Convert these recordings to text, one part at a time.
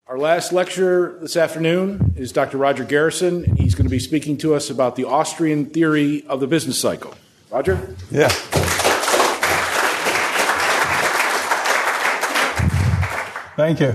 Our last lecturer this afternoon is Dr. Roger Garrison, and he's going to be speaking to us about the Austrian theory of the business cycle. Roger? Yeah. Thank you.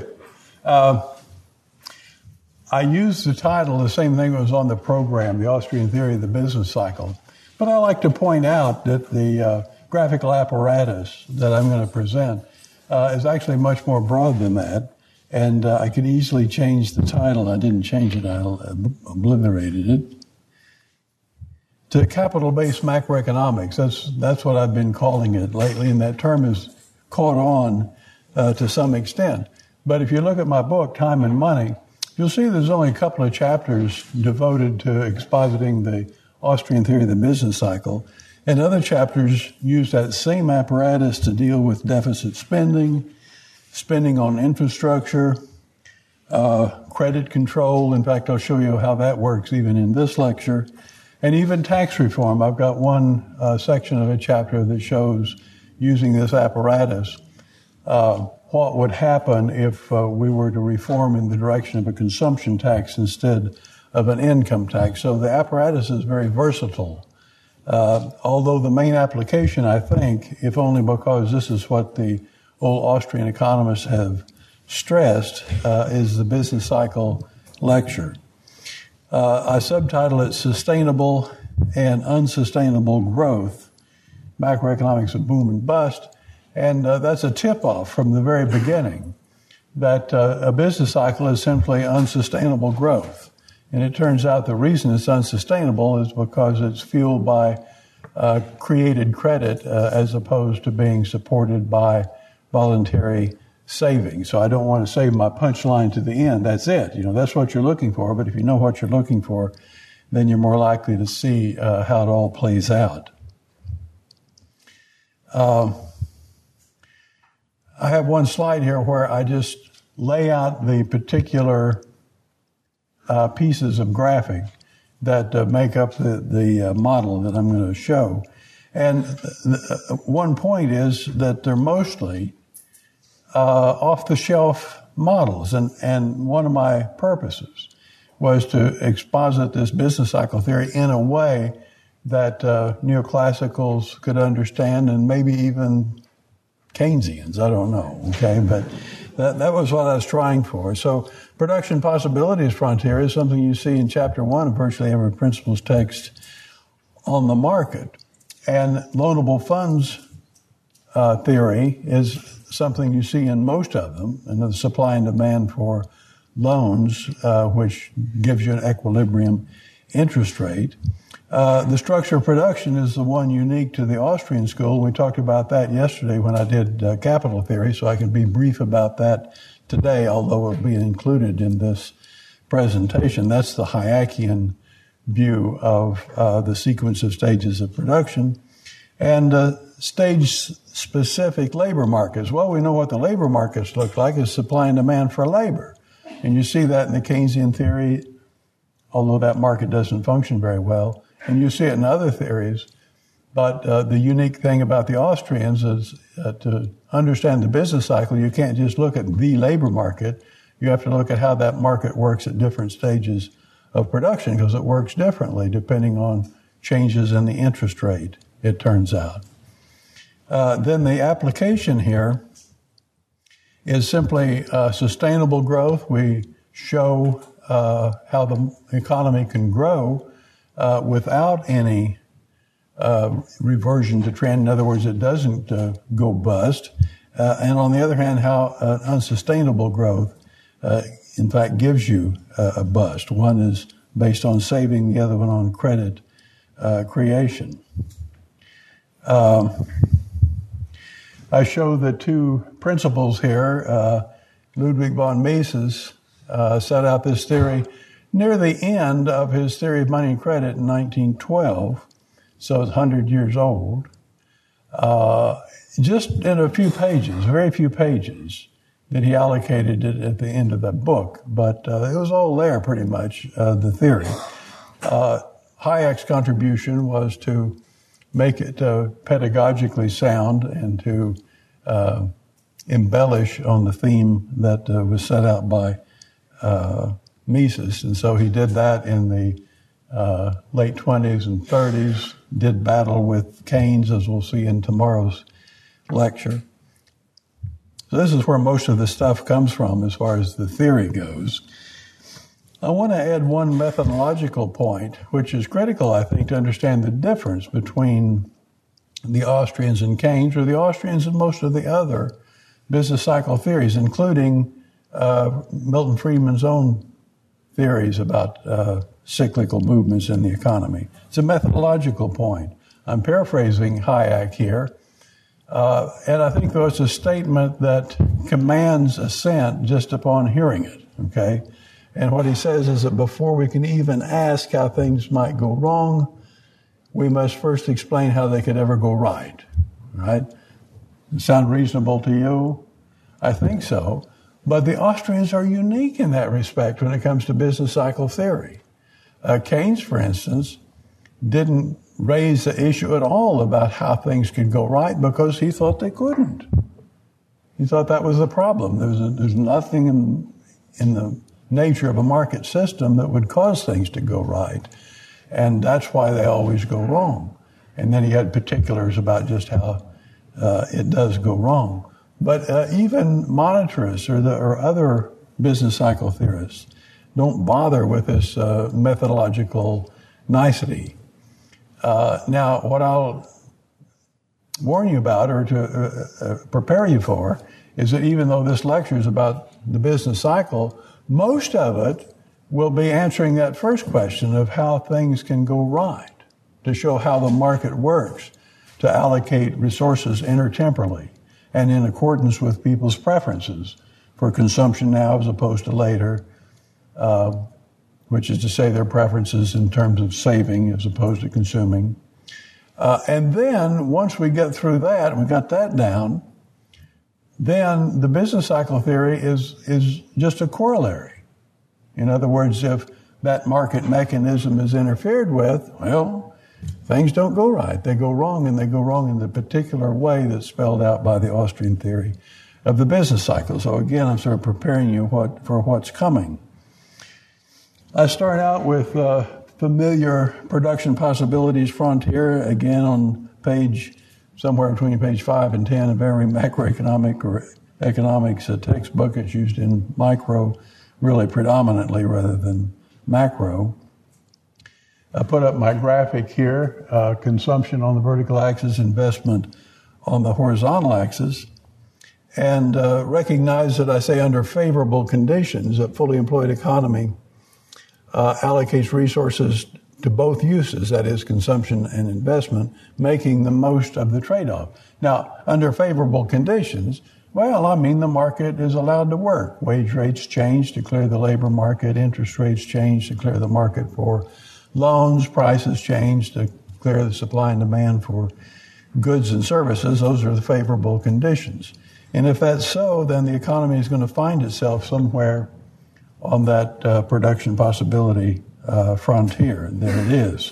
I used the title, the same thing that was on the program, The Austrian Theory of the Business Cycle. But I like to point out that the graphical apparatus that I'm going to present is actually much more broad than that. And I could easily change the title. I didn't change it. I obliterated it. To capital-based macroeconomics. That's what I've been calling it lately, and that term has caught on to some extent. But if you look at my book, Time and Money, you'll see there's only a couple of chapters devoted to expositing the Austrian theory of the business cycle. And other chapters use that same apparatus to deal with deficit spending, spending on infrastructure, credit control. In fact, I'll show you how that works even in this lecture. And even tax reform. I've got one section of a chapter that shows using this apparatus what would happen if we were to reform in the direction of a consumption tax instead of an income tax. So the apparatus is very versatile. Although the main application, I think, if only because this is what the old Austrian economists have stressed, is the business cycle lecture. I subtitle it Sustainable and Unsustainable Growth, Macroeconomics of Boom and Bust. And that's a tip-off from the very beginning that a business cycle is simply unsustainable growth. And it turns out the reason it's unsustainable is because it's fueled by created credit as opposed to being supported by voluntary saving. So I don't want to save my punchline to the end. That's it. You know, that's what you're looking for. But if you know what you're looking for, then you're more likely to see how it all plays out. I have one slide here where I just lay out the particular pieces of graphic that make up the model that I'm going to show. And one point is that they're mostly off-the-shelf models. And one of my purposes was to exposit this business cycle theory in a way that neoclassicals could understand, and maybe even Keynesians, I don't know, okay? But that was what I was trying for. So production possibilities frontier is something you see in chapter 1 of virtually every principles text on the market. And loanable funds theory is something you see in most of them, and the supply and demand for loans, which gives you an equilibrium interest rate. The structure of production is the one unique to the Austrian school. We talked about that yesterday when I did capital theory, so I can be brief about that today, although it will be included in this presentation. That's the Hayekian view of the sequence of stages of production. And stage-specific labor markets. Well, we know what the labor markets look like is supply and demand for labor. And you see that in the Keynesian theory, although that market doesn't function very well. And you see it in other theories. But the unique thing about the Austrians is to understand the business cycle, you can't just look at the labor market. You have to look at how that market works at different stages of production, because it works differently depending on changes in the interest rate, it turns out. Then the application here is simply sustainable growth. We show how the economy can grow without any reversion to trend. In other words, it doesn't go bust. And on the other hand, how unsustainable growth, in fact, gives you a bust. One is based on saving, the other one on credit creation. I show the two principles here. Ludwig von Mises set out this theory near the end of his theory of money and credit in 1912, so it's 100 years old. Just in a few pages, very few pages, that he allocated it at the end of the book, but it was all there pretty much, the theory. Hayek's contribution was to make it pedagogically sound and to embellish on the theme that was set out by Mises. And so he did that in the late 20s and 30s, did battle with Keynes, as we'll see in tomorrow's lecture. So this is where most of the stuff comes from as far as the theory goes. I want to add one methodological point, which is critical, I think, to understand the difference between the Austrians and Keynes, or the Austrians and most of the other business cycle theories, including Milton Friedman's own theories about cyclical movements in the economy. It's a methodological point. I'm paraphrasing Hayek here, and I think though it's a statement that commands assent just upon hearing it, okay? And what he says is that before we can even ask how things might go wrong, we must first explain how they could ever go right, right? Sound reasonable to you? I think so. But the Austrians are unique in that respect when it comes to business cycle theory. Keynes, for instance, didn't raise the issue at all about how things could go right because he thought they couldn't. He thought that was the problem. There's nothing in the nature of a market system that would cause things to go right. And that's why they always go wrong. And then he had particulars about just how it does go wrong. But even monetarists or other business cycle theorists don't bother with this methodological nicety. Now, what I'll warn you about or to prepare you for is that even though this lecture is about the business cycle, most of it will be answering that first question of how things can go right, to show how the market works, to allocate resources intertemporally and in accordance with people's preferences for consumption now as opposed to later, which is to say their preferences in terms of saving as opposed to consuming. And then once we get through that, and we got that down, then the business cycle theory is just a corollary. In other words, if that market mechanism is interfered with, well, things don't go right. They go wrong, and they go wrong in the particular way that's spelled out by the Austrian theory of the business cycle. So again, I'm sort of preparing you for what's coming. I start out with familiar production possibilities frontier, again on somewhere between page 5 and 10 of every macroeconomic or economics textbook. It's used in micro really predominantly rather than macro. I put up my graphic here, consumption on the vertical axis, investment on the horizontal axis, and recognize that I say under favorable conditions, a fully employed economy allocates resources to both uses, that is consumption and investment, making the most of the trade-off. Now, under favorable conditions, well, I mean the market is allowed to work. Wage rates change to clear the labor market, interest rates change to clear the market for loans, prices change to clear the supply and demand for goods and services. Those are the favorable conditions. And if that's so, then the economy is going to find itself somewhere on that production possibility frontier. And there it is.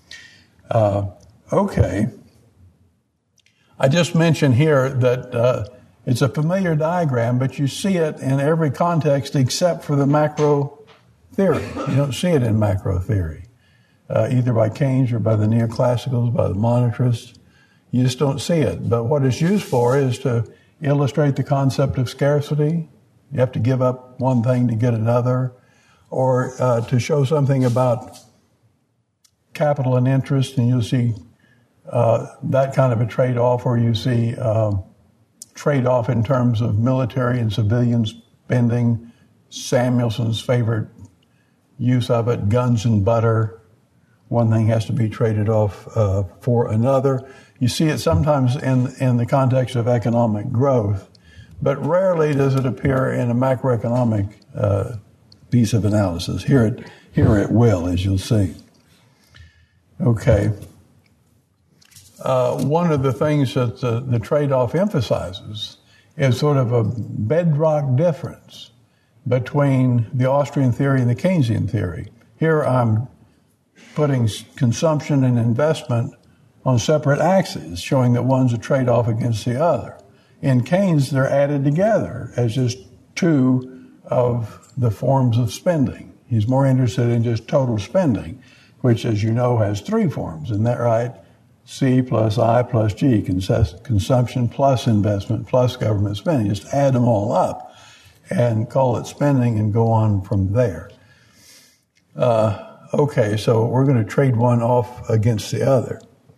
Okay. I just mentioned here that it's a familiar diagram, but you see it in every context except for the macro theory. You don't see it in macro theory, either by Keynes or by the neoclassicals, by the monetarists. You just don't see it. But what it's used for is to illustrate the concept of scarcity. You have to give up one thing to get another, or to show something about capital and interest, and you'll see that kind of a trade-off, or you see trade-off in terms of military and civilian spending, Samuelson's favorite use of it, guns and butter. One thing has to be traded off for another. You see it sometimes in the context of economic growth, but rarely does it appear in a macroeconomic piece of analysis. Here it will, as you'll see. Okay. One of the things that the trade-off emphasizes is sort of a bedrock difference between the Austrian theory and the Keynesian theory. Here I'm putting consumption and investment on separate axes, showing that one's a trade-off against the other. In Keynes, they're added together as just two of the forms of spending. He's more interested in just total spending, which, as you know, has three forms. Isn't that right? C plus I plus G, consumption plus investment plus government spending. Just add them all up and call it spending and go on from there. Okay, so we're going to trade one off against the other.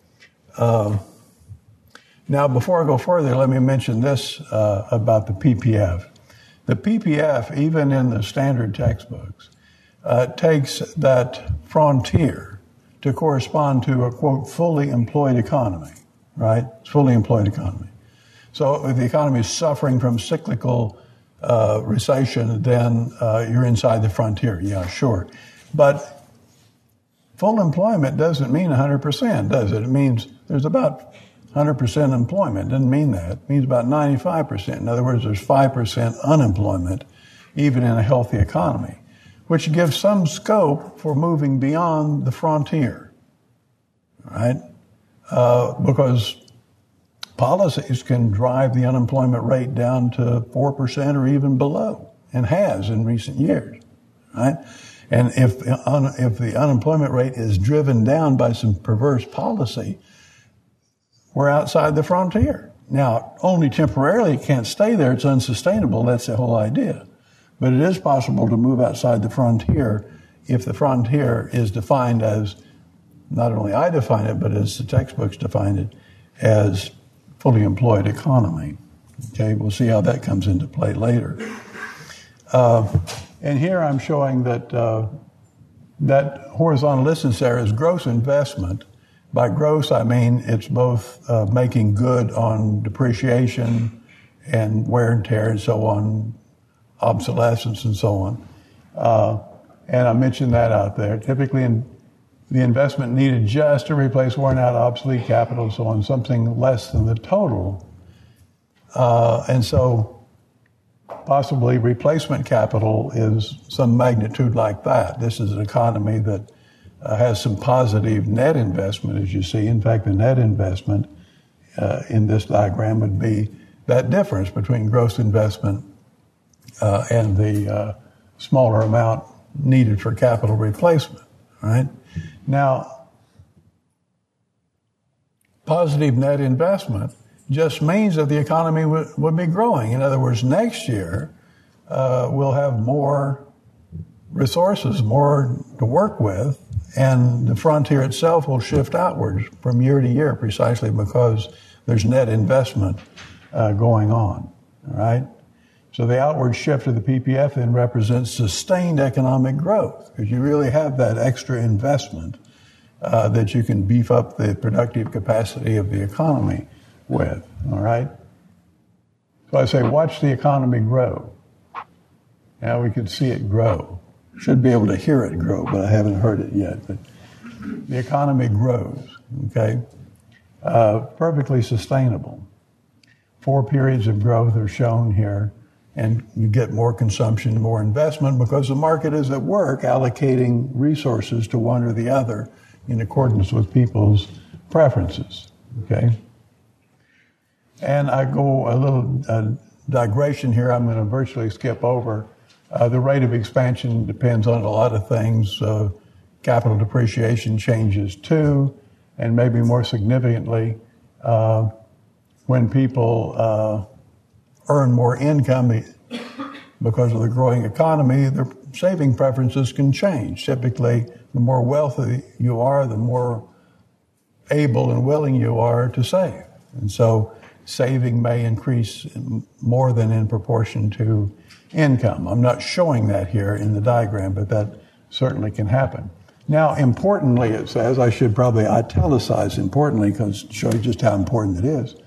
Now, before I go further, let me mention this about the PPF. The PPF, even in the standard textbooks, takes that frontier to correspond to a, quote, fully employed economy, right? It's fully employed economy. So if the economy is suffering from cyclical recession, then you're inside the frontier. Yeah, sure. But full employment doesn't mean 100%, does it? It means there's about 100% employment. It doesn't mean that. It means about 95%. In other words, there's 5% unemployment, even in a healthy economy, which gives some scope for moving beyond the frontier, right? Because policies can drive the unemployment rate down to 4% or even below, and has in recent years, right? And if the unemployment rate is driven down by some perverse policy, we're outside the frontier. Now, only temporarily, it can't stay there. It's unsustainable. That's the whole idea. But it is possible to move outside the frontier if the frontier is defined as, not only I define it, but as the textbooks define it, as fully employed economy. Okay, we'll see how that comes into play later. And here I'm showing that that horizontal distance there is gross investment. By gross, I mean it's both making good on depreciation and wear and tear and so on, obsolescence and so on. And I mentioned that out there. Typically, the investment needed just to replace worn out, obsolete capital and so on, something less than the total. And so possibly replacement capital is some magnitude like that. This is an economy that has some positive net investment, as you see. In fact, the net investment in this diagram would be that difference between gross investment and the smaller amount needed for capital replacement, right? Now, positive net investment just means that the economy would be growing. In other words, next year we'll have more resources, more to work with, and the frontier itself will shift outwards from year to year precisely because there's net investment going on, all right? So the outward shift of the PPF then represents sustained economic growth because you really have that extra investment that you can beef up the productive capacity of the economy with, all right? So I say, watch the economy grow. Now we can see it grow. Should be able to hear it grow, but I haven't heard it yet. But the economy grows, okay? Perfectly sustainable. 4 periods of growth are shown here, and you get more consumption, more investment, because the market is at work allocating resources to one or the other in accordance with people's preferences, okay? And I go a little digression here. I'm going to virtually skip over. The rate of expansion depends on a lot of things. Capital depreciation changes too, and maybe more significantly, when people earn more income because of the growing economy, their saving preferences can change. Typically, the more wealthy you are, the more able and willing you are to save. And so saving may increase more than in proportion to income. I'm not showing that here in the diagram, but that certainly can happen. Now, importantly, it says, I should probably italicize importantly because to show you just how important it is.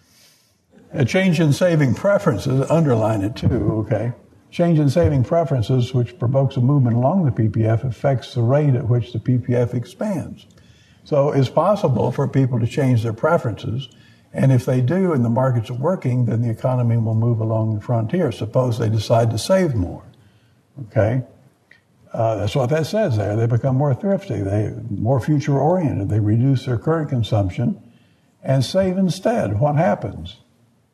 A change in saving preferences, underline it too, okay? Change in saving preferences, which provokes a movement along the PPF, affects the rate at which the PPF expands. So it's possible for people to change their preferences, and if they do and the markets are working, then the economy will move along the frontier. Suppose they decide to save more, okay? That's what that says there. They become more thrifty, they more future-oriented. They reduce their current consumption and save instead. What happens?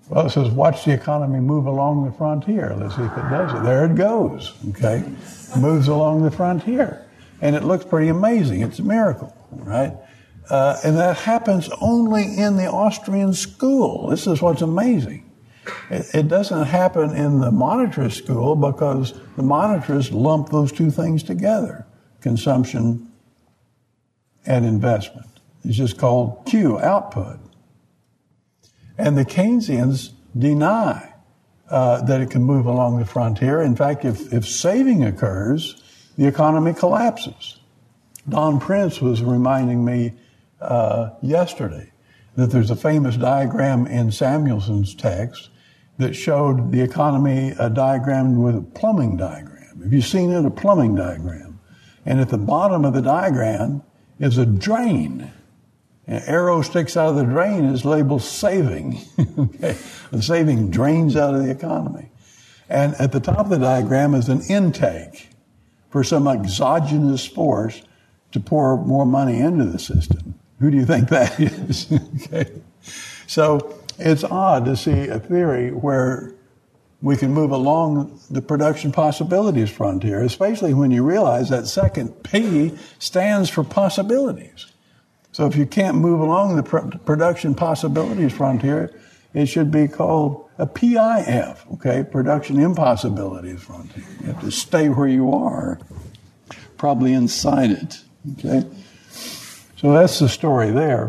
Well, it says, watch the economy move along the frontier. Let's see if it does it. There it goes, okay? Moves along the frontier. And it looks pretty amazing. It's a miracle, right? And that happens only in the Austrian school. This is what's amazing. It doesn't happen in the monetarist school because the monetarists lump those two things together, consumption and investment. It's just called Q, output. And the Keynesians deny that it can move along the frontier. In fact, if saving occurs, the economy collapses. Don Prince was reminding me yesterday that there's a famous diagram in Samuelson's text that showed the economy diagrammed with a plumbing diagram. Have you seen it, a plumbing diagram? And at the bottom of the diagram is a drain. An arrow sticks out of the drain is labeled saving. Okay? The saving drains out of the economy. And at the top of the diagram is an intake for some exogenous force to pour more money into the system. Who do you think that is? Okay. So it's odd to see a theory where we can move along the production possibilities frontier, especially when you realize that second P stands for possibilities. So if you can't move along the production possibilities frontier, it should be called a PIF, okay? Production impossibilities frontier. You have to stay where you are, probably inside it, okay? So that's the story there.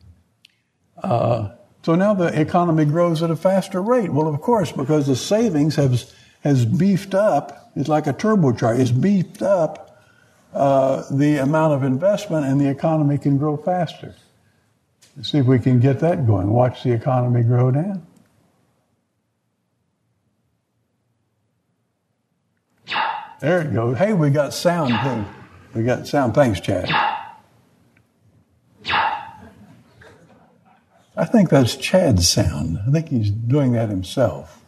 So now the economy grows at a faster rate. Well, of course, because the savings has beefed up. It's like a turbocharger. It's beefed up the amount of investment, and the economy can grow faster. Let's see if we can get that going. Watch the economy grow down. There it goes. Hey, we got sound too. We got sound. Thanks, Chad. I think that's Chad's sound. I think he's doing that himself.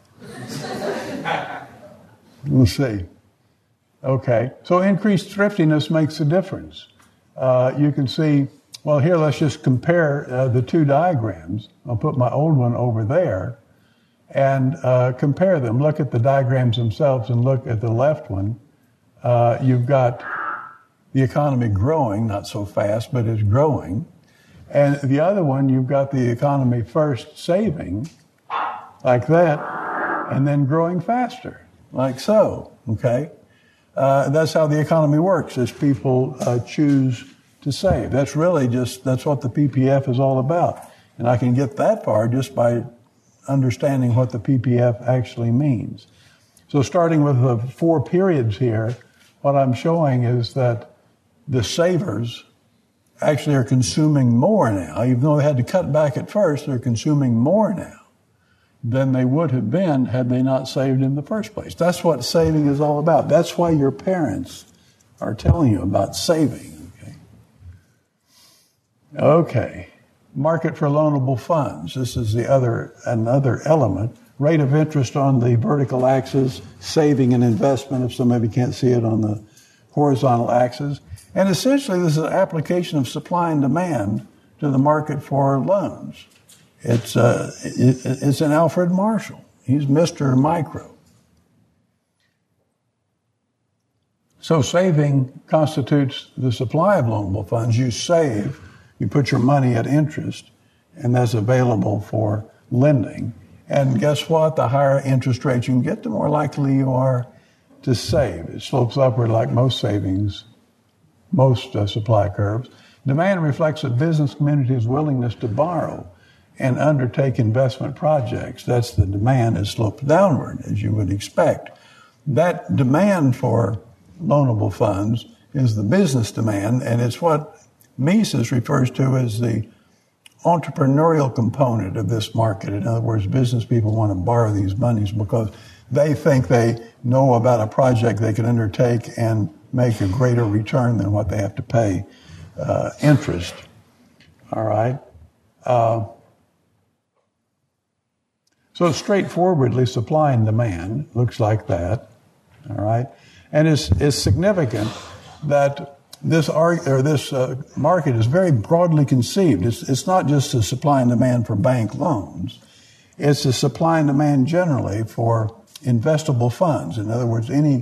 We'll see. Okay, so increased thriftiness makes a difference. You can see, well, here let's just compare the two diagrams. I'll put my old one over there and compare them. Look at the diagrams themselves and look at the left one. You've got the economy growing, not so fast, but it's growing. And the other one, you've got the economy first saving, like that, and then growing faster, like so, okay? That's how the economy works, as people choose to save. That's really that's what the PPF is all about. And I can get that far just by understanding what the PPF actually means. So starting with the 4 periods here, what I'm showing is that the savers actually are consuming more now. Even though they had to cut back at first, they're consuming more now than they would have been had they not saved in the first place. That's what saving is all about. That's why your parents are telling you about saving. Okay. Market for loanable funds. This is another element. Rate of interest on the vertical axis, saving and investment, if some of you can't see it, on the horizontal axis. And essentially, this is an application of supply and demand to the market for loans. It's an Alfred Marshall. He's Mr. Micro. So saving constitutes the supply of loanable funds. You save, you put your money at interest, and that's available for lending. And guess what? The higher interest rates you can get, the more likely you are to save. It slopes upward like most savings, most supply curves. Demand reflects the business community's willingness to borrow and undertake investment projects. That's the demand is sloped downward, as you would expect. That demand for loanable funds is the business demand, and it's what Mises refers to as the entrepreneurial component of this market. In other words, business people want to borrow these monies because they think they know about a project they can undertake and make a greater return than what they have to pay interest. All right. So straightforwardly, supply and demand looks like that. All right. And it's significant that this market is very broadly conceived. It's not just a supply and demand for bank loans. It's the supply and demand generally for investable funds. In other words, any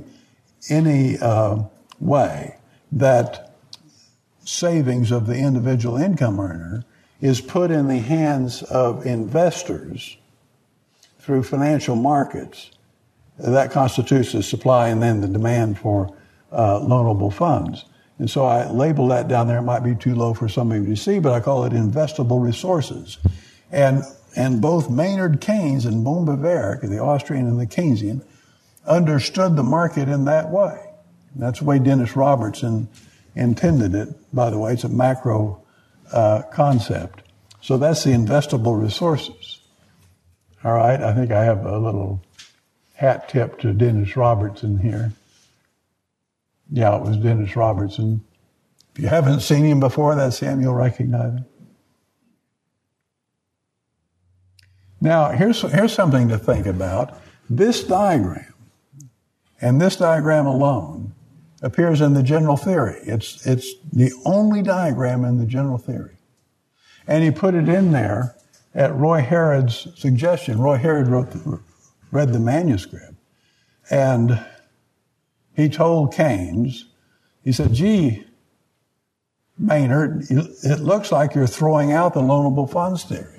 way that savings of the individual income earner is put in the hands of investors through financial markets, that constitutes the supply and then the demand for loanable funds. And so I label that down there. It might be too low for somebody to see, but I call it investable resources. And both Maynard Keynes and Bohm-Bawerk, the Austrian and the Keynesian, understood the market in that way. That's the way Dennis Robertson intended it, by the way. It's a macro concept. So that's the investable resources. All right, I think I have a little hat tip to Dennis Robertson here. Yeah, it was Dennis Robertson. If you haven't seen him before, that's him. You'll recognize him. Now, here's something to think about. This diagram, and this diagram alone, appears in the general theory. It's the only diagram in the general theory. And he put it in there at Roy Harrod's suggestion. Roy Harrod read the manuscript, and he told Keynes, he said, gee, Maynard, it looks like you're throwing out the loanable funds theory.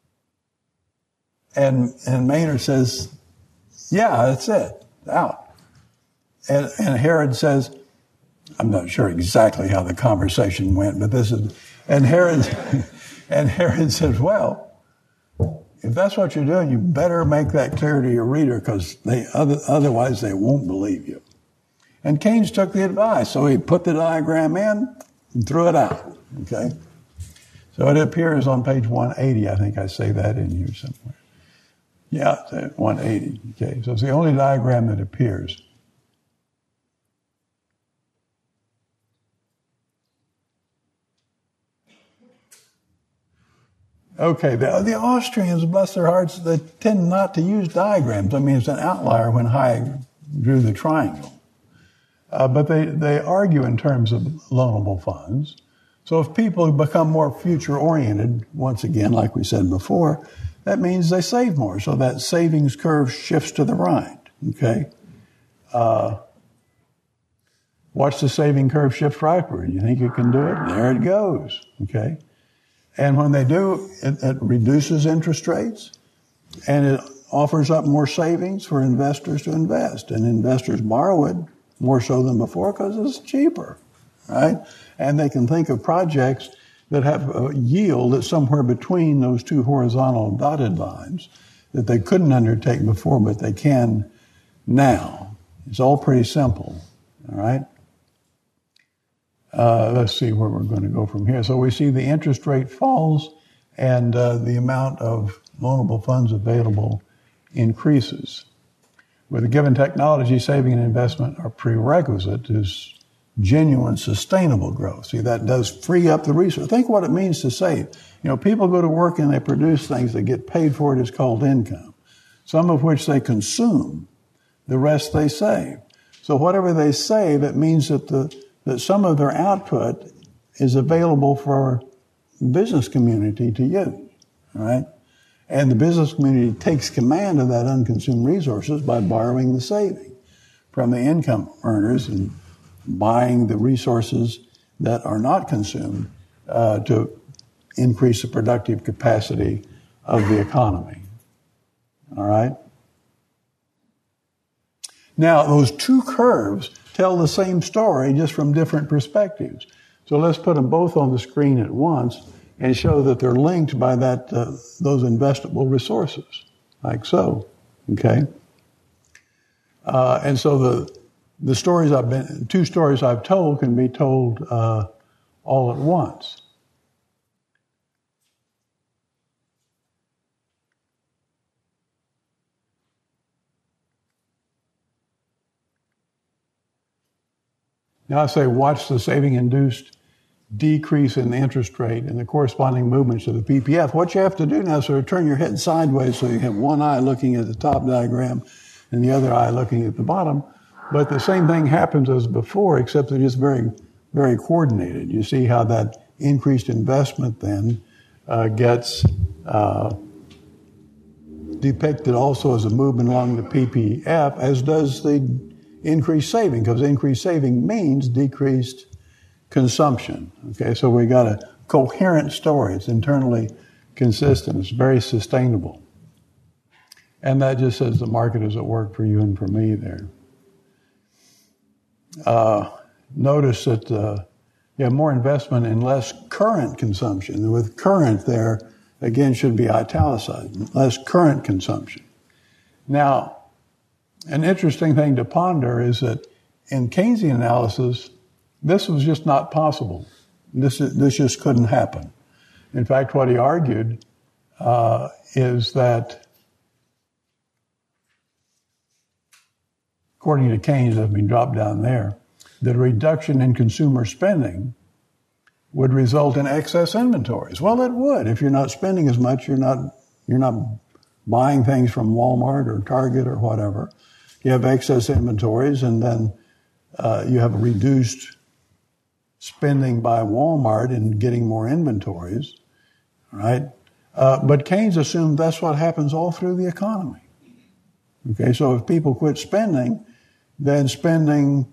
And Maynard says, yeah, that's it, out. And Harrod says, I'm not sure exactly how the conversation went, but this is, and Harrod says, well, if that's what you're doing, you better make that clear to your reader, because otherwise they won't believe you. And Keynes took the advice, so he put the diagram in and threw it out. Okay, so it appears on page 180. I think I say that in here somewhere. Yeah, it's at 180. Okay, so it's the only diagram that appears. Okay, the Austrians, bless their hearts, they tend not to use diagrams. I mean, it's an outlier when Hayek drew the triangle. But they argue in terms of loanable funds. So if people become more future-oriented, once again, like we said before, that means they save more. So that savings curve shifts to the right, okay? Watch the saving curve shift rightward. You think you can do it? There it goes, okay? And when they do, it reduces interest rates, and it offers up more savings for investors to invest. And investors borrow it more so than before because it's cheaper, right? And they can think of projects that have a yield that's somewhere between those two horizontal dotted lines that they couldn't undertake before, but they can now. It's all pretty simple, all right? Let's see where we're going to go from here. So we see the interest rate falls and the amount of loanable funds available increases. With a given technology, saving and investment are prerequisite is genuine sustainable growth. See, that does free up the resource. Think what it means to save. You know, people go to work and they produce things, they get paid for it. It's called income, some of which they consume, the rest they save. So whatever they save, it means that some of their output is available for the business community to use, right? And the business community takes command of that unconsumed resources by borrowing the saving from the income earners and buying the resources that are not consumed to increase the productive capacity of the economy. All right? Now, those two curves tell the same story just from different perspectives. So let's put them both on the screen at once and show that they're linked by that those investable resources, like so. Okay, and so the stories two stories I've told can be told all at once. Now I say, watch the saving-induced decrease in the interest rate and the corresponding movements of the PPF. What you have to do now is sort of turn your head sideways so you have one eye looking at the top diagram and the other eye looking at the bottom. But the same thing happens as before, except they're just very, very coordinated. You see how that increased investment then gets depicted also as a movement along the PPF, as does the increased saving, because increased saving means decreased consumption. Okay, so we got a coherent story. It's internally consistent. It's very sustainable. And that just says the market is at work for you and for me there. Notice that you have more investment in less current consumption. And with current there, again, should be italicized. Less current consumption. Now, an interesting thing to ponder is that in Keynesian analysis, this was just not possible. This just couldn't happen. In fact, what he argued is that, according to Keynes, that's been dropped down there, that a reduction in consumer spending would result in excess inventories. Well, it would. If you're not spending as much, you're not buying things from Walmart or Target or whatever. You have excess inventories, and then you have a reduced spending by Walmart and getting more inventories, right? But Keynes assumed that's what happens all through the economy. Okay, so if people quit spending, then spending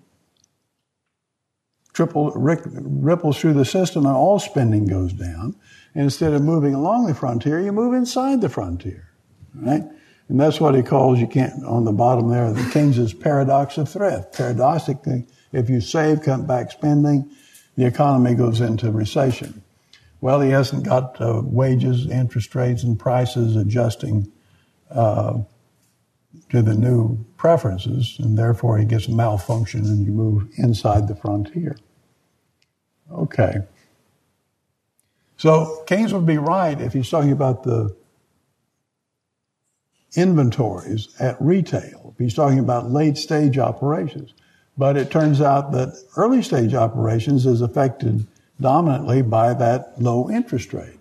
ripples through the system and all spending goes down. And instead of moving along the frontier, you move inside the frontier, right? And that's what he calls, you can't, on the bottom there, the Keynes's paradox of thrift. Paradoxically, if you save, cut back spending, the economy goes into recession. Well, he hasn't got wages, interest rates, and prices adjusting to the new preferences, and therefore he gets malfunction and you move inside the frontier. Okay. So Keynes would be right if he's talking about the inventories at retail, if he's talking about late-stage operations. But it turns out that early-stage operations is affected dominantly by that low interest rate.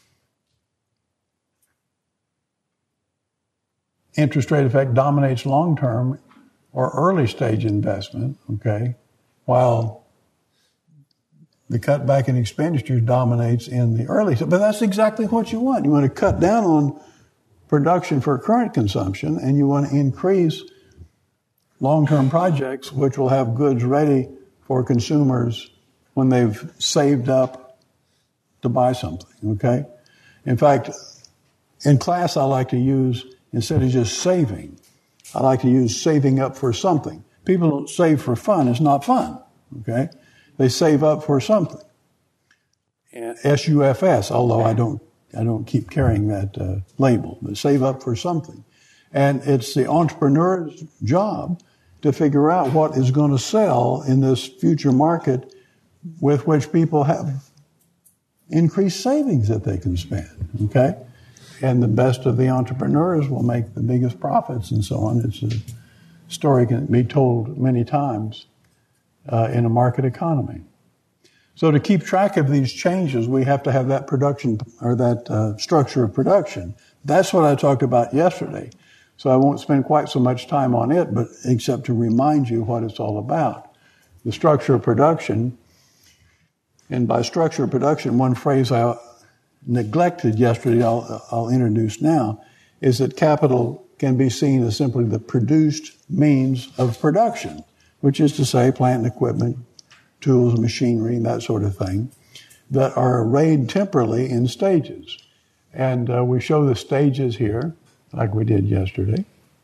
Interest rate effect dominates long-term or early-stage investment, okay, while the cutback in expenditures dominates in the early. But that's exactly what you want. You want to cut down on production for current consumption, and you want to increase long-term projects which will have goods ready for consumers when they've saved up to buy something, okay? In fact, in class I like to use, instead of just saving, I like to use saving up for something. People don't save for fun. It's not fun, okay? They save up for something. And SUFS, although I don't keep carrying that label, but save up for something. And it's the entrepreneur's job to figure out what is going to sell in this future market with which people have increased savings that they can spend, okay? And the best of the entrepreneurs will make the biggest profits and so on. It's a story can be told many times in a market economy. So to keep track of these changes, we have to have that production or that structure of production. That's what I talked about yesterday. So I won't spend quite so much time on it, but except to remind you what it's all about. The structure of production, and by structure of production, one phrase I neglected yesterday, I'll introduce now, is that capital can be seen as simply the produced means of production, which is to say plant and equipment, tools, machinery, and that sort of thing, that are arrayed temporally in stages. And we show the stages here, like we did yesterday,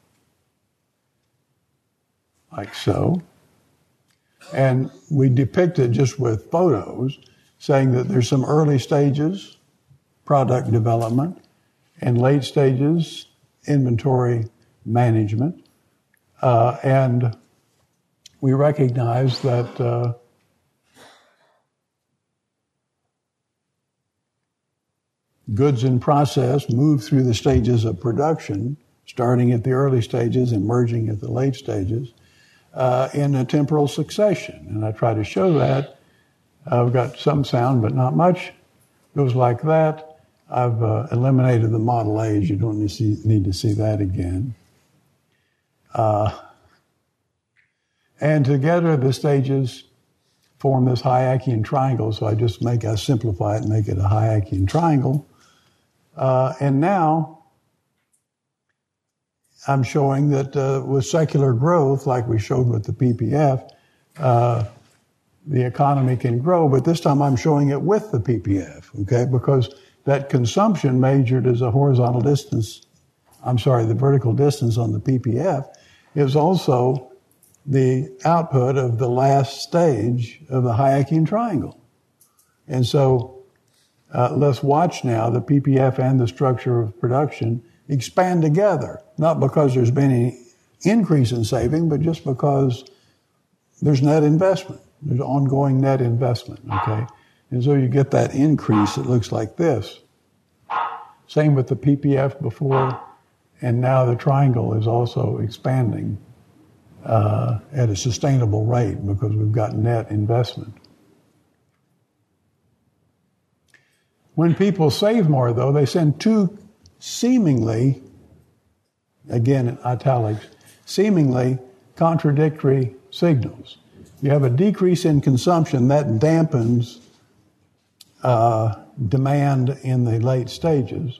like so. And we depict it just with photos, saying that there's some early stages, product development, and late stages, inventory management. And we recognize that goods in process move through the stages of production, starting at the early stages and merging at the late stages, in a temporal succession. And I try to show that. I've got some sound, but not much. It goes like that. I've eliminated the Model A's. You don't need to see that again. And together the stages form this Hayekian triangle, so I simplify it and make it a Hayekian triangle. And now I'm showing that with secular growth, like we showed with the PPF, the economy can grow, but this time I'm showing it with the PPF, okay? Because that consumption measured as a horizontal distance, the vertical distance on the PPF is also the output of the last stage of the Hayekian triangle. And so let's watch now the PPF and the structure of production expand together, not because there's been any increase in saving, but just because there's net investment. There's ongoing net investment, okay? And so you get that increase, it looks like this. Same with the PPF before, and now the triangle is also expanding at a sustainable rate because we've got net investment. When people save more, though, they send two seemingly, again in italics, seemingly contradictory signals. You have a decrease in consumption that dampens demand in the late stages.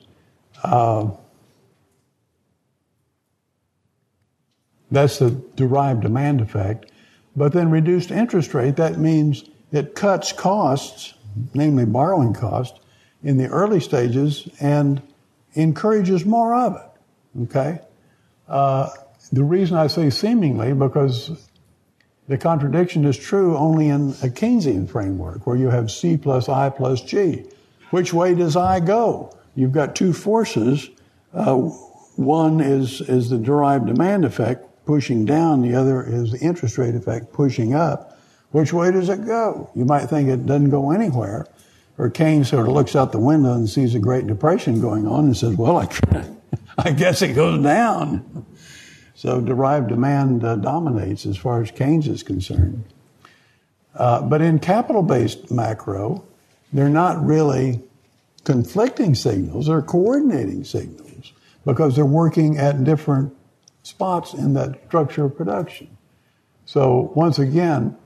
That's the derived demand effect. But then reduced interest rate, that means it cuts costs, namely borrowing costs, in the early stages and encourages more of it, okay? The reason I say seemingly, because the contradiction is true only in a Keynesian framework where you have C plus I plus G. Which way does I go? You've got two forces. One is the derived demand effect pushing down. The other is the interest rate effect pushing up. Which way does it go? You might think it doesn't go anywhere. Or Keynes sort of looks out the window and sees a Great Depression going on and says, well, I guess it goes down. So derived demand dominates as far as Keynes is concerned. But in capital-based macro, they're not really conflicting signals, they're coordinating signals because they're working at different spots in that structure of production. So once again,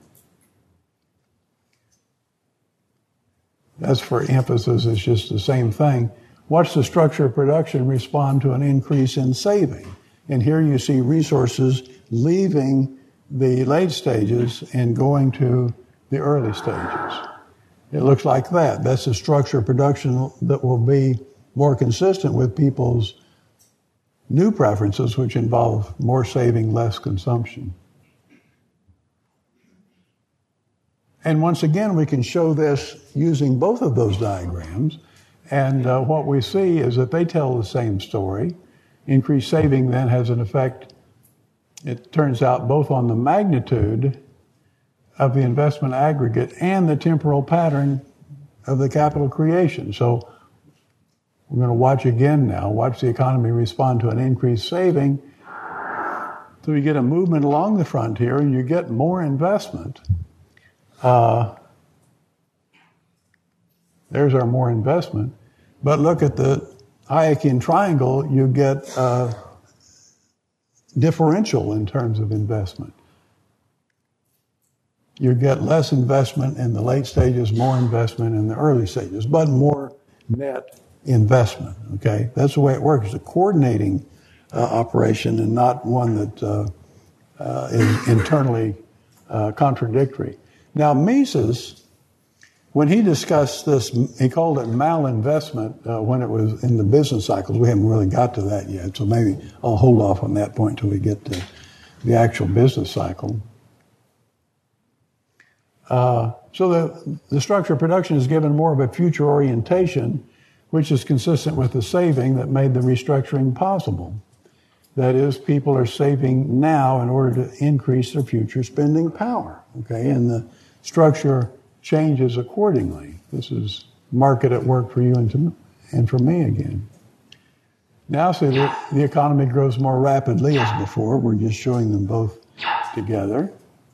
that's for emphasis, it's just the same thing. Watch the structure of production respond to an increase in saving. And here you see resources leaving the late stages and going to the early stages. It looks like that. That's a structure of production that will be more consistent with people's new preferences, which involve more saving, less consumption. And once again, we can show this using both of those diagrams. And what we see is that they tell the same story. Increased saving then has an effect, it turns out, both on the magnitude of the investment aggregate and the temporal pattern of the capital creation. So we're going to watch again now, watch the economy respond to an increased saving. So you get a movement along the frontier and you get more investment. There's our more investment. But look at the Hayekian triangle, you get differential in terms of investment. You get less investment in the late stages, more investment in the early stages, but more net investment, okay? That's the way it works. It's a coordinating operation and not one that is internally contradictory. Now, Mises, when he discussed this, he called it malinvestment when it was in the business cycles. We haven't really got to that yet, so maybe I'll hold off on that point until we get to the actual business cycle. So the structure of production is given more of a future orientation, which is consistent with the saving that made the restructuring possible. That is, people are saving now in order to increase their future spending power, okay? And the structure changes accordingly. This is market at work for you and for me again. Now see that the economy grows more rapidly as before. We're just showing them both together.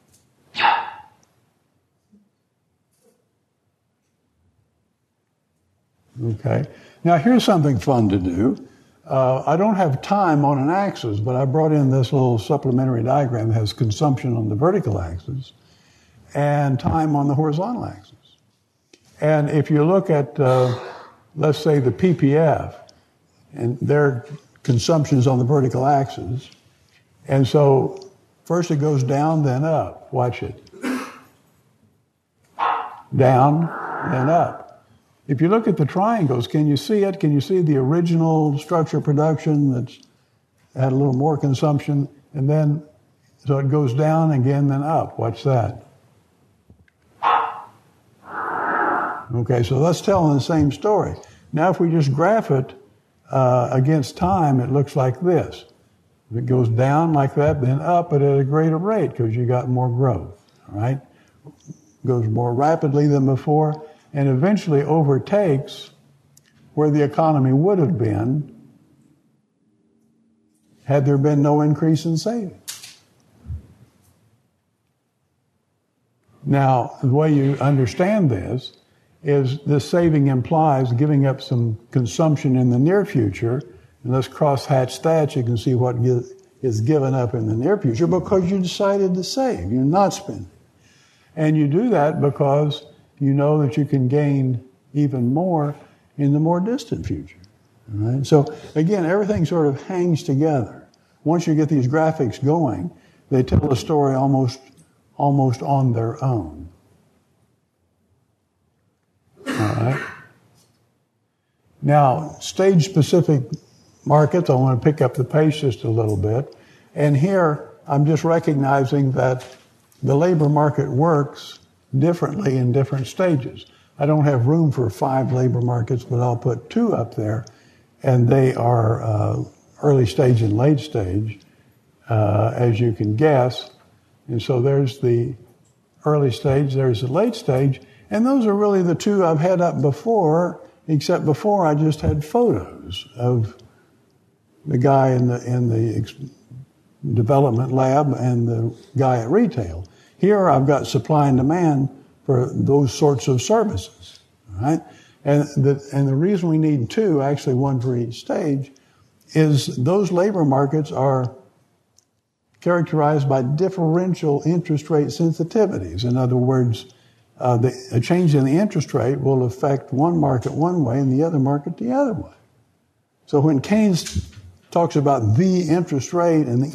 Okay. Now here's something fun to do. I don't have time on an axis, but I brought in this little supplementary diagram that has consumption on the vertical axis and time on the horizontal axis. And if you look at, let's say, the PPF, and their consumption is on the vertical axis. And so first it goes down, then up. Watch it. Down, then up. If you look at the triangles, can you see it? Can you see the original structure production that's had a little more consumption? And then, so it goes down again, then up. Watch that. Okay, so that's telling the same story. Now if we just graph it against time, it looks like this. It goes down like that, then up, but at a greater rate because you got more growth, all right? Goes more rapidly than before and eventually overtakes where the economy would have been had there been no increase in savings. Now, the way you understand this is this saving implies giving up some consumption in the near future. And let's cross-hatch that. You can see what is given up in the near future because you decided to save. You're not spending. And you do that because you know that you can gain even more in the more distant future. All right? So, again, everything sort of hangs together. Once you get these graphics going, they tell a story almost on their own. All right? Now, stage-specific markets, I want to pick up the pace just a little bit. And here, I'm just recognizing that the labor market works differently in different stages. I don't have room for 5 labor markets, but I'll put 2 up there. And they are early stage and late stage, as you can guess. And so there's the early stage, there's the late stage. And those are really the 2 I've had up before, except before I just had photos of the guy in the development lab and the guy at retail. Here I've got supply and demand for those sorts of services, all right? And the reason we need 2, actually 1 for each stage, is those labor markets are characterized by differential interest rate sensitivities. In other words, a change in the interest rate will affect one market one way and the other market the other way. So when Keynes talks about the interest rate and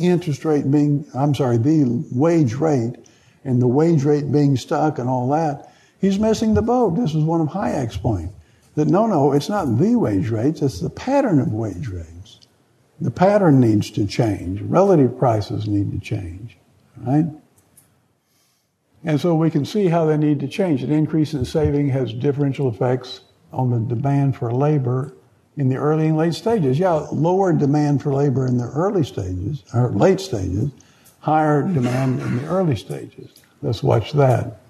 the wage rate and the wage rate being stuck and all that, he's missing the boat. This is one of Hayek's points. That no, it's not the wage rates, it's the pattern of wage rates. The pattern needs to change. Relative prices need to change, right? And so we can see how they need to change. An increase in saving has differential effects on the demand for labor in the early and late stages. Yeah, lower demand for labor in the early stages, or late stages, higher demand in the early stages. Let's watch that.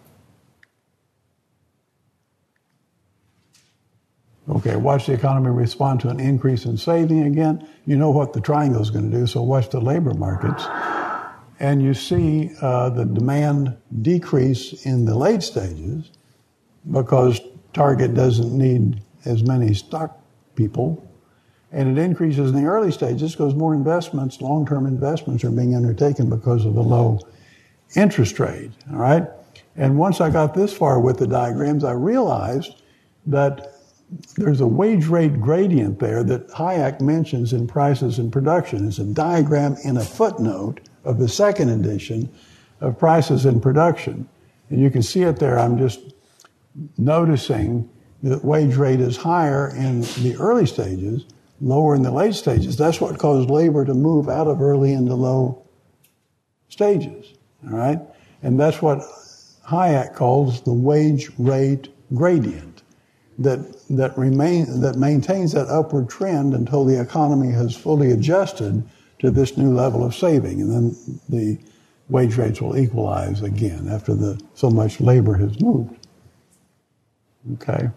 Okay, watch the economy respond to an increase in saving again. You know what the triangle is going to do, so watch the labor markets. And you see the demand decrease in the late stages because Target doesn't need as many stock people. And it increases in the early stages because more investments, long-term investments, are being undertaken because of the low interest rate. All right? And once I got this far with the diagrams, I realized that there's a wage rate gradient there that Hayek mentions in Prices and Production. It's a diagram in a footnote of the second edition of Prices and Production. And you can see it there. I'm just noticing that wage rate is higher in the early stages, lower in the late stages. That's what caused labor to move out of early into low stages. All right? And that's what Hayek calls the wage rate gradient that maintains that upward trend until the economy has fully adjusted to this new level of saving. And then the wage rates will equalize again after so much labor has moved. Okay.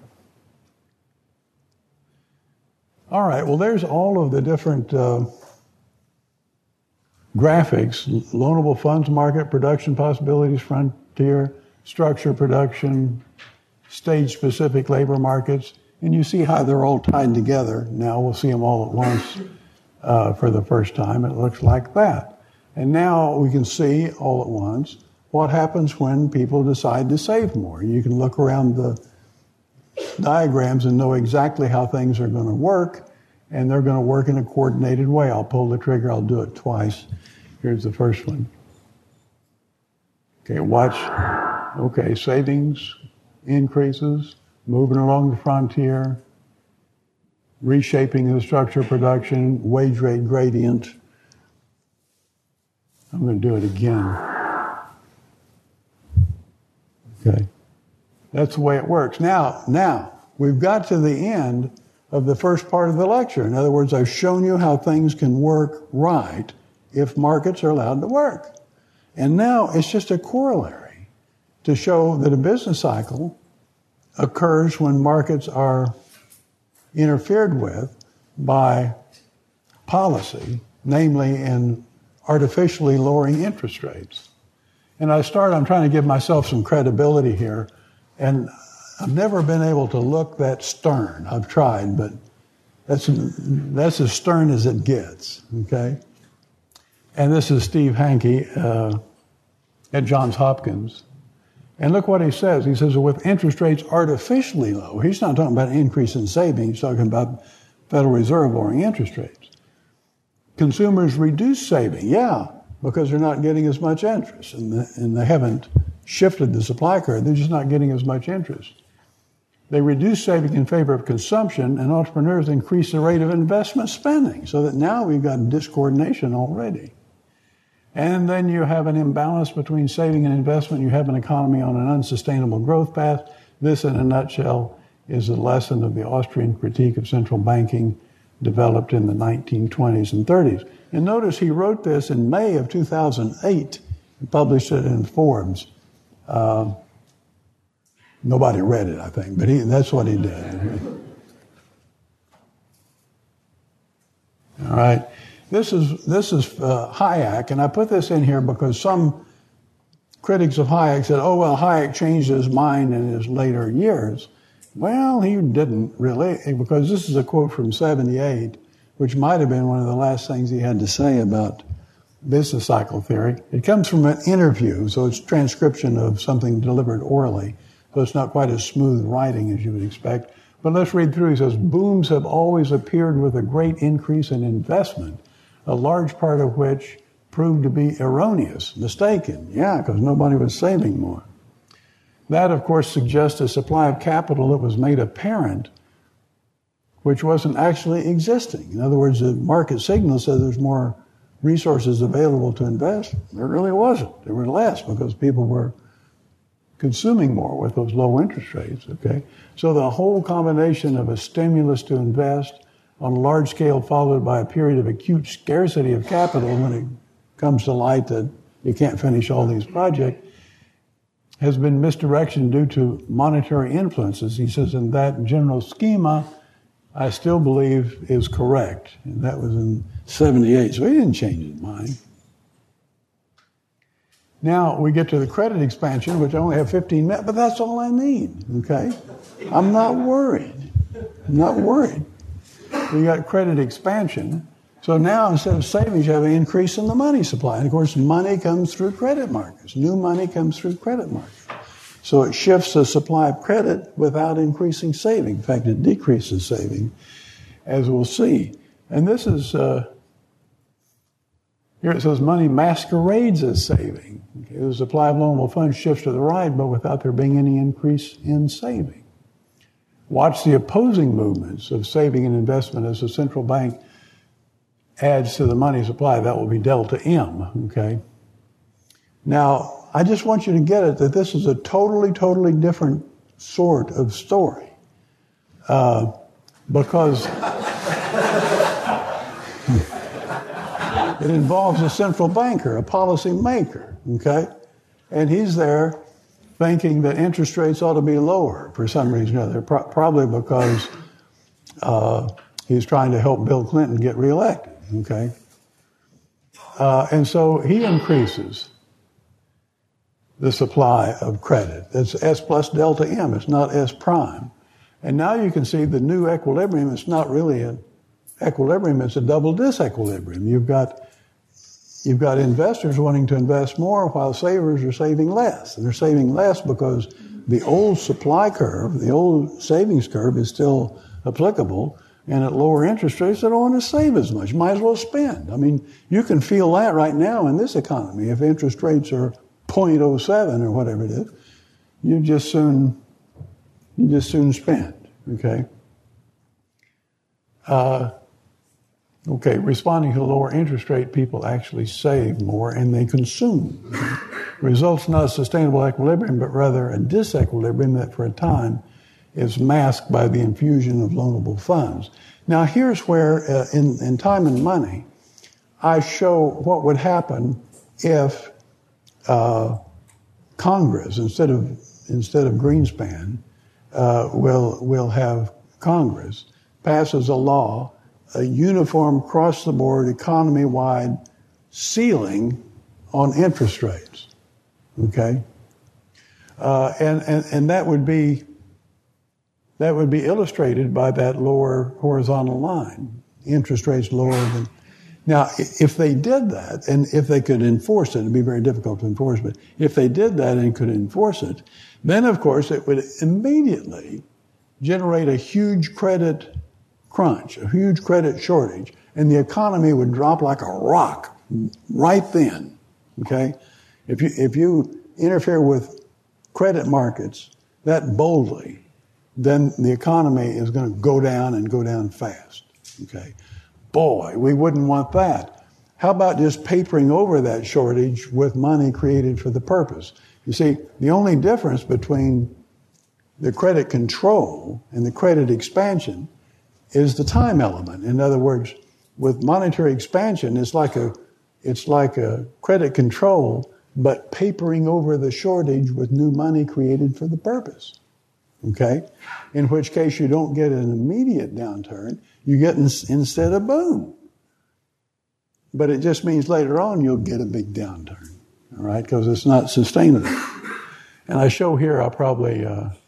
All right, well, there's all of the different graphics: loanable funds market, production possibilities, frontier, structure, production, stage-specific labor markets, and you see how they're all tied together. Now we'll see them all at once for the first time. It looks like that. And now we can see all at once what happens when people decide to save more. You can look around the diagrams and know exactly how things are going to work, and they're going to work in a coordinated way. I'll pull the trigger. I'll do it twice. Here's the first one. Okay, watch. Okay, savings increases, moving along the frontier, reshaping the structure of production, wage rate gradient. I'm going to do it again. Okay. That's the way it works. Now, we've got to the end of the first part of the lecture. In other words, I've shown you how things can work right if markets are allowed to work. And now it's just a corollary to show that a business cycle occurs when markets are interfered with by policy, namely in artificially lowering interest rates. And I'm trying to give myself some credibility here, and I've never been able to look that stern. I've tried, but that's as stern as it gets, okay? And this is Steve Hanke at Johns Hopkins. And look what he says. He says, with interest rates artificially low, he's not talking about an increase in savings, he's talking about Federal Reserve lowering interest rates. Consumers reduce saving, because they're not getting as much interest, and they haven't shifted the supply curve. They're just not getting as much interest. They reduce saving in favor of consumption, and entrepreneurs increase the rate of investment spending, so that now we've got discoordination already. And then you have an imbalance between saving and investment. You have an economy on an unsustainable growth path. This, in a nutshell, is a lesson of the Austrian critique of central banking developed in the 1920s and 30s. And notice he wrote this in May of 2008 and published it in Forbes. Nobody read it, I think, but that's what he did. All right. This is Hayek, and I put this in here because some critics of Hayek said, Hayek changed his mind in his later years. Well, he didn't really, because this is a quote from 78, which might have been one of the last things he had to say about business cycle theory. It comes from an interview, so it's transcription of something delivered orally, so it's not quite as smooth writing as you would expect. But let's read through. He says, booms have always appeared with a great increase in investment, a large part of which proved to be erroneous, mistaken. Because nobody was saving more. That, of course, suggests a supply of capital that was made apparent, which wasn't actually existing. In other words, the market signal says there's more resources available to invest. There really wasn't. There were less because people were consuming more with those low interest rates, okay? So the whole combination of a stimulus to invest on a large scale followed by a period of acute scarcity of capital when it comes to light that you can't finish all these projects has been misdirection due to monetary influences. He says, in that general schema, I still believe is correct. And that was in 78, so he didn't change his mind. Now we get to the credit expansion, which I only have 15 minutes, but that's all I need, okay? I'm not worried. We got credit expansion. So now instead of savings, you have an increase in the money supply. And of course, money comes through credit markets. New money comes through credit markets. So it shifts the supply of credit without increasing saving. In fact, it decreases saving, as we'll see. And this is, here it says money masquerades as saving. Okay, the supply of loanable funds shifts to the right, but without there being any increase in saving. Watch the opposing movements of saving and investment as the central bank adds to the money supply. That will be delta M, okay? Now, I just want you to get it that this is a totally different sort of story. Because it involves a central banker, a policy maker, okay? And he's there thinking that interest rates ought to be lower for some reason or other, probably because he's trying to help Bill Clinton get reelected, okay? And so he increases the supply of credit. It's S plus delta M. It's not S prime. And now you can see the new equilibrium. It's not really an equilibrium. It's a double disequilibrium. You've got investors wanting to invest more while savers are saving less. And they're saving less because the old supply curve, the old savings curve is still applicable, And at lower interest rates, they don't want to save as much. Might as well spend. I mean, you can feel that right now in this economy. If interest rates are 0.07 or whatever it is, you just soon spend. Okay. Okay, responding to lower interest rate, people actually save more and they consume. Results not a sustainable equilibrium, but rather a disequilibrium that for a time is masked by the infusion of loanable funds. Now here's where, in Time and Money, I show what would happen if Congress, instead of Greenspan, will have Congress passes a law, a uniform across-the-board, economy-wide ceiling on interest rates. Okay, and that would be illustrated by that lower horizontal line. Interest rates lower than. Now, if they did that, and if they could enforce it, it'd be very difficult to enforce. But if they did that and could enforce it, then of course it would immediately generate a huge credit crunch, a huge credit shortage, and the economy would drop like a rock right then. Okay, if you interfere with credit markets that boldly, then the economy is going to go down and go down fast. Okay, boy, we wouldn't want that. How about just papering over that shortage with money created for the purpose? You see, the only difference between the credit control and the credit expansion is the time element. In other words, with monetary expansion, it's like a credit control, but papering over the shortage with new money created for the purpose. Okay? In which case you don't get an immediate downturn, you get instead a boom. But it just means later on you'll get a big downturn. All right? Because it's not sustainable. And I show here, I'll probably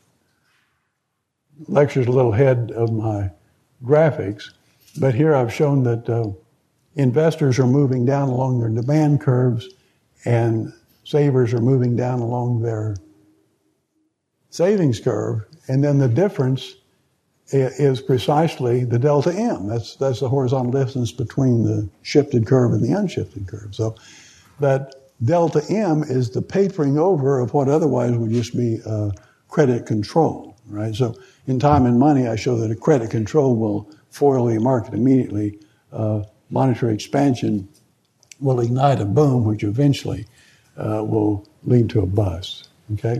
lecture's a little ahead of my graphics, but here I've shown that investors are moving down along their demand curves and savers are moving down along their savings curve, and then the difference is precisely the delta M. That's the horizontal distance between the shifted curve and the unshifted curve. So that delta M is the papering over of what otherwise would just be credit control, right? So in Time and Money, I show that a credit control will foil the market immediately. Monetary expansion will ignite a boom, which eventually will lead to a bust. Okay.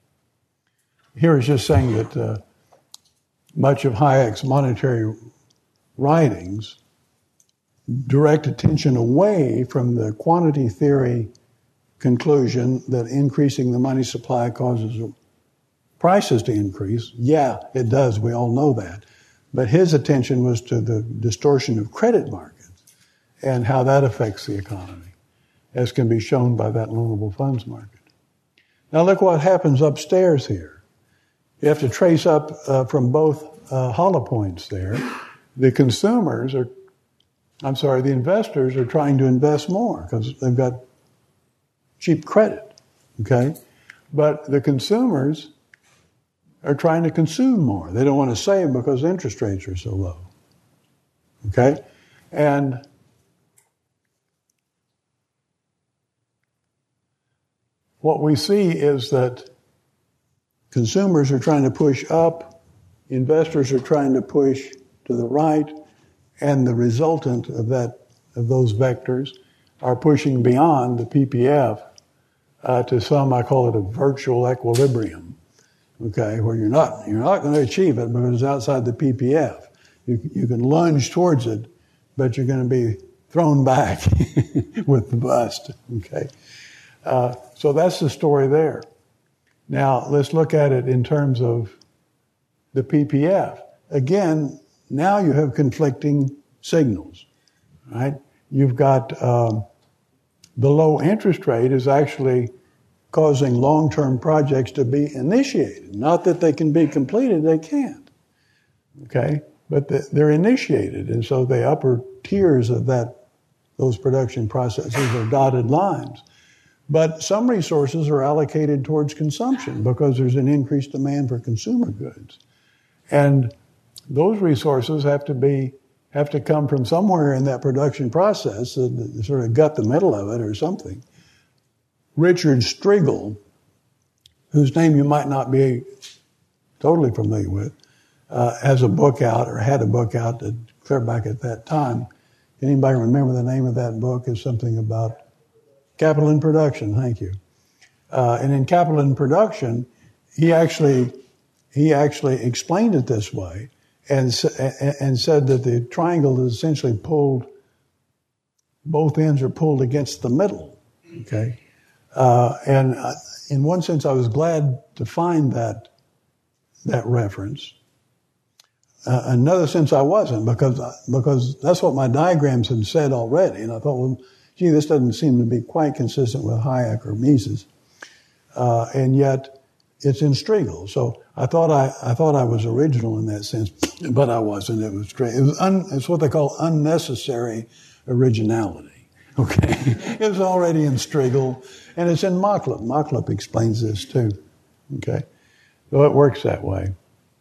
Here is just saying that much of Hayek's monetary writings direct attention away from the quantity theory conclusion that increasing the money supply causes prices to increase. Yeah, it does. We all know that. But his attention was to the distortion of credit markets and how that affects the economy, as can be shown by that loanable funds market. Now look what happens upstairs here. You have to trace up from both hollow points there. The investors are trying to invest more because they've got cheap credit, okay? But the consumers are trying to consume more. They don't want to save because interest rates are so low, okay? And what we see is that consumers are trying to push up, investors are trying to push to the right, and the resultant of those vectors are pushing beyond the PPF to some, I call it a virtual equilibrium, okay, where you're not going to achieve it because it's outside the PPF. You can lunge towards it, but you're going to be thrown back with the bust, okay. So that's the story there. Now, let's look at it in terms of the PPF. Again, now you have conflicting signals, right? You've got the low interest rate is actually causing long-term projects to be initiated. Not that they can be completed, they can't, okay? But they're initiated, and so the upper tiers of those production processes are dotted lines. But some resources are allocated towards consumption because there's an increased demand for consumer goods. And those resources have to come from somewhere in that production process, sort of gut the middle of it or something. Richard Striegel, whose name you might not be totally familiar with, has a book out, or had a book out clear back at that time. Anybody remember the name of that book? Is something about Capital in Production. Thank you. And in Capital in Production, he actually explained it this way and said that the triangle is essentially pulled, both ends are pulled against the middle. Okay. And in one sense, I was glad to find that reference. Another sense I wasn't, because that's what my diagrams had said already. And I thought, well, gee, this doesn't seem to be quite consistent with Hayek or Mises. And yet it's in Striegel. So I thought I was original in that sense, but I wasn't. It was great. It's what they call unnecessary originality. Okay. It was already in Striegel, and it's in Machlup. Machlup explains this too. Okay. So it works that way.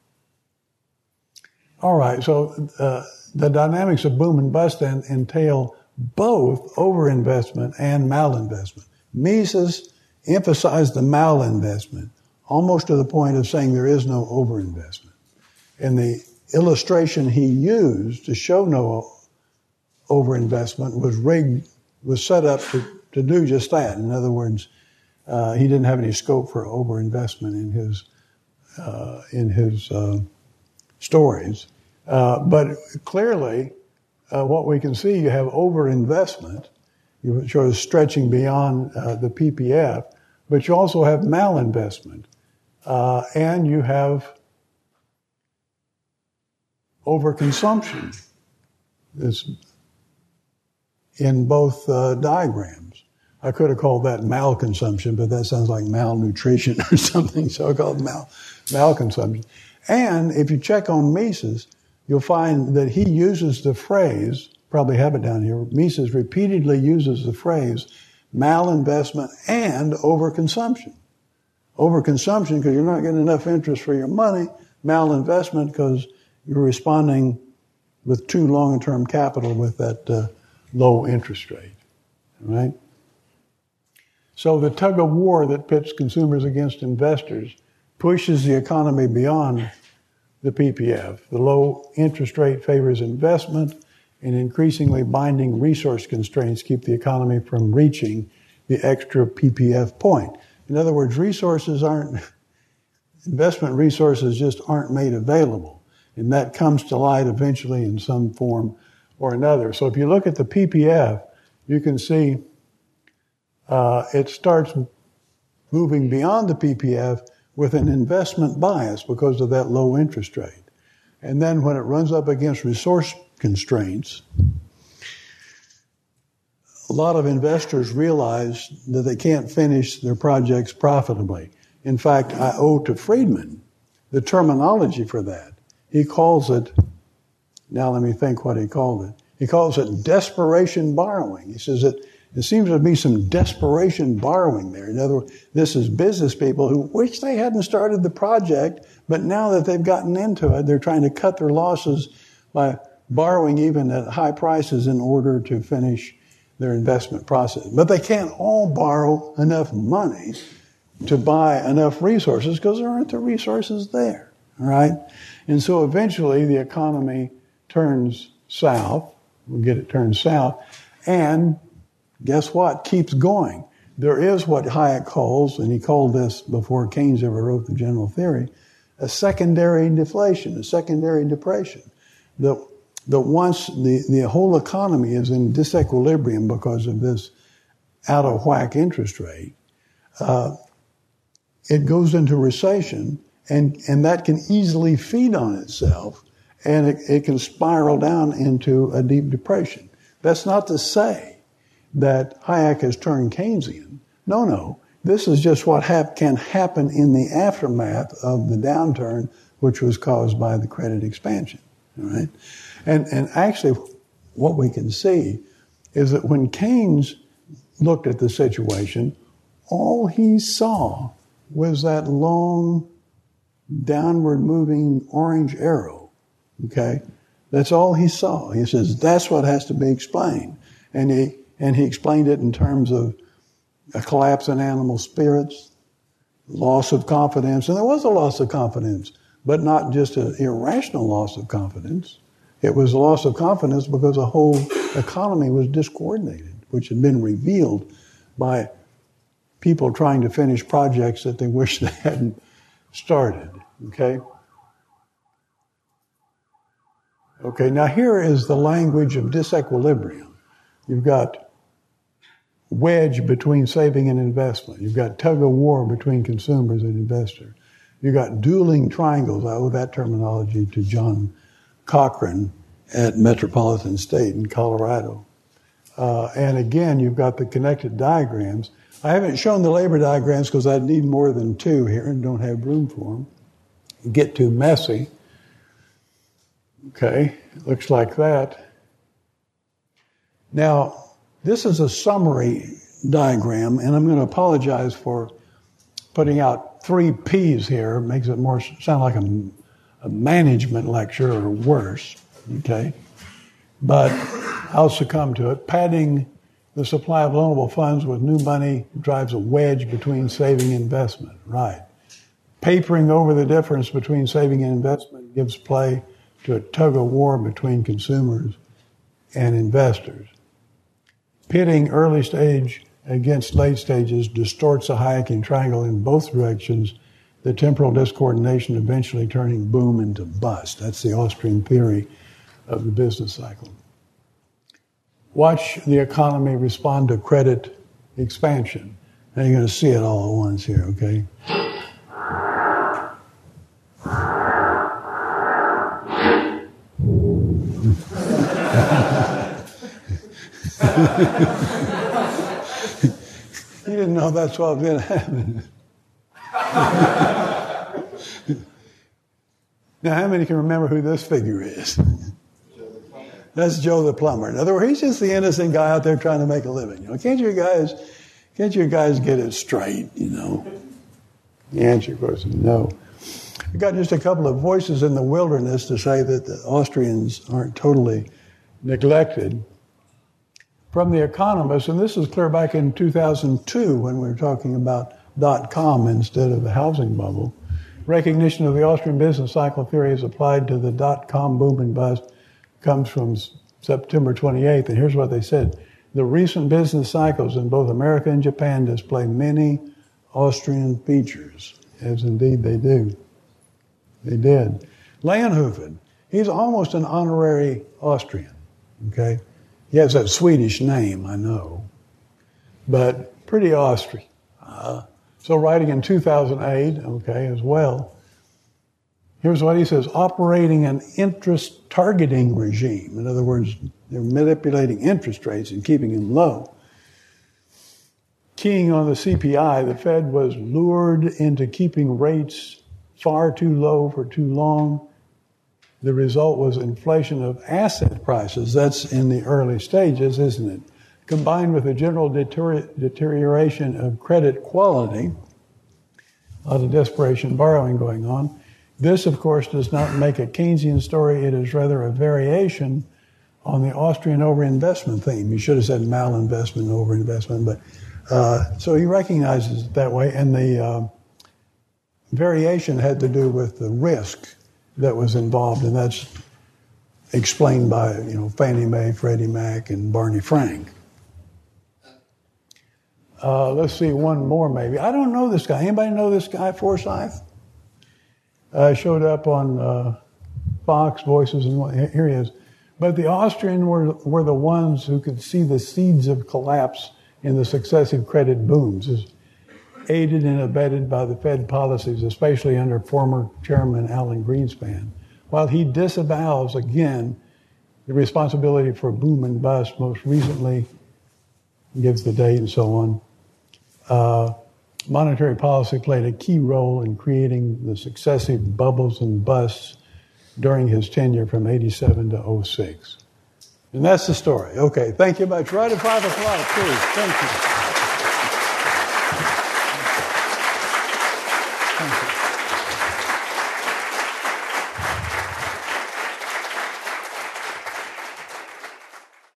All right, so the dynamics of boom and bust entail both overinvestment and malinvestment. Mises emphasized the malinvestment, almost to the point of saying there is no overinvestment. And the illustration he used to show no overinvestment was set up to do just that. In other words, he didn't have any scope for overinvestment in his stories. But clearly, what we can see, you have overinvestment, which is stretching beyond the PPF, but you also have malinvestment, and you have overconsumption. This in both diagrams. I could have called that malconsumption, but that sounds like malnutrition or something, so I called it malconsumption. And if you check on Mises, you'll find that he uses the phrase, probably have it down here, Mises repeatedly uses the phrase malinvestment and overconsumption. Overconsumption because you're not getting enough interest for your money. Malinvestment because you're responding with too long-term capital with that low interest rate. All right? So the tug of war that pits consumers against investors pushes the economy beyond the PPF. The low interest rate favors investment, and increasingly binding resource constraints keep the economy from reaching the extra PPF point. In other words, investment resources just aren't made available. And that comes to light eventually in some form or another. So if you look at the PPF, you can see it starts moving beyond the PPF with an investment bias because of that low interest rate. And then when it runs up against resource constraints, a lot of investors realize that they can't finish their projects profitably. In fact, I owe to Friedman the terminology for that. He calls it, now let me think what he called it. He calls it desperation borrowing. He says that there seems to be some desperation borrowing there. In other words, this is business people who wish they hadn't started the project, but now that they've gotten into it, they're trying to cut their losses by borrowing even at high prices in order to finish their investment process. But they can't all borrow enough money to buy enough resources because there aren't the resources there. All right? And so eventually the economy turns south. We'll get it turned south. And guess what? Keeps going. There is what Hayek calls, and he called this before Keynes ever wrote the general theory, a secondary deflation, a secondary depression. That once the whole economy is in disequilibrium because of this out of whack interest rate, it goes into recession, and that can easily feed on itself, and it can spiral down into a deep depression. That's not to say that Hayek has turned Keynesian. No. This is just what can happen in the aftermath of the downturn, which was caused by the credit expansion. All right? And actually, what we can see is that when Keynes looked at the situation, all he saw was that long, downward moving orange arrow Okay? That's all he saw. He says, that's what has to be explained. And he explained it in terms of a collapse in animal spirits, loss of confidence. And there was a loss of confidence, but not just an irrational loss of confidence. It was a loss of confidence because the whole economy was discoordinated, which had been revealed by people trying to finish projects that they wish they hadn't started. Okay? Okay, now here is the language of disequilibrium. You've got wedge between saving and investment. You've got tug of war between consumers and investors. You've got dueling triangles. I owe that terminology to John Cochran at Metropolitan State in Colorado. And again, you've got the connected diagrams. I haven't shown the labor diagrams because I'd need more than two here and don't have room for them. Get too messy. Okay, looks like that. Now, this is a summary diagram, and I'm going to apologize for putting out 3 P's here. It makes it more sound like a management lecture or worse. Okay, but I'll succumb to it. Padding the supply of loanable funds with new money drives a wedge between saving and investment. Right. Papering over the difference between saving and investment gives play to a tug of war between consumers and investors. Pitting early stage against late stages distorts a Hayekian triangle in both directions, the temporal discoordination eventually turning boom into bust. That's the Austrian theory of the business cycle. Watch the economy respond to credit expansion. Now you're going to see it all at once here, okay? You didn't know that's what was going to happen. Now, how many can remember who this figure is? That's Joe the plumber. In other words, he's just the innocent guy out there trying to make a living. You know, can't you guys get it straight? You know. The answer, of course, is no. We got just a couple of voices in the wilderness to say that the Austrians aren't totally neglected. From The Economist, and this is clear back in 2002 when we were talking about .com instead of the housing bubble. Recognition of the Austrian business cycle theory as applied to the .com boom and bust comes from September 28th, and here's what they said. The recent business cycles in both America and Japan display many Austrian features, as indeed they do. They did. Leonhofen, he's almost an honorary Austrian, okay? He has that Swedish name, I know, but pretty Austrian. So writing in 2008, okay, as well, here's what he says, operating an interest targeting regime. In other words, they're manipulating interest rates and keeping them low. Keying on the CPI, the Fed was lured into keeping rates far too low for too long. The result was inflation of asset prices. That's in the early stages, isn't it? Combined with a general deterioration of credit quality, a lot of desperation borrowing going on. This, of course, does not make a Keynesian story. It is rather a variation on the Austrian overinvestment theme. You should have said malinvestment, overinvestment, but so he recognizes it that way. And the variation had to do with the risk that was involved, and that's explained by, Fannie Mae, Freddie Mac, and Barney Frank. Let's see, one more maybe. I don't know this guy. Anybody know this guy, Forsyth? Showed up on Fox, Voices, and here he is. But the Austrians were the ones who could see the seeds of collapse in the successive credit booms, aided and abetted by the Fed policies, especially under former Chairman Alan Greenspan. While he disavows, again, the responsibility for boom and bust, most recently gives the date and so on, monetary policy played a key role in creating the successive bubbles and busts during his tenure from 87 to 06. And that's the story. Okay, thank you much. Right at 5 o'clock, please. Thank you.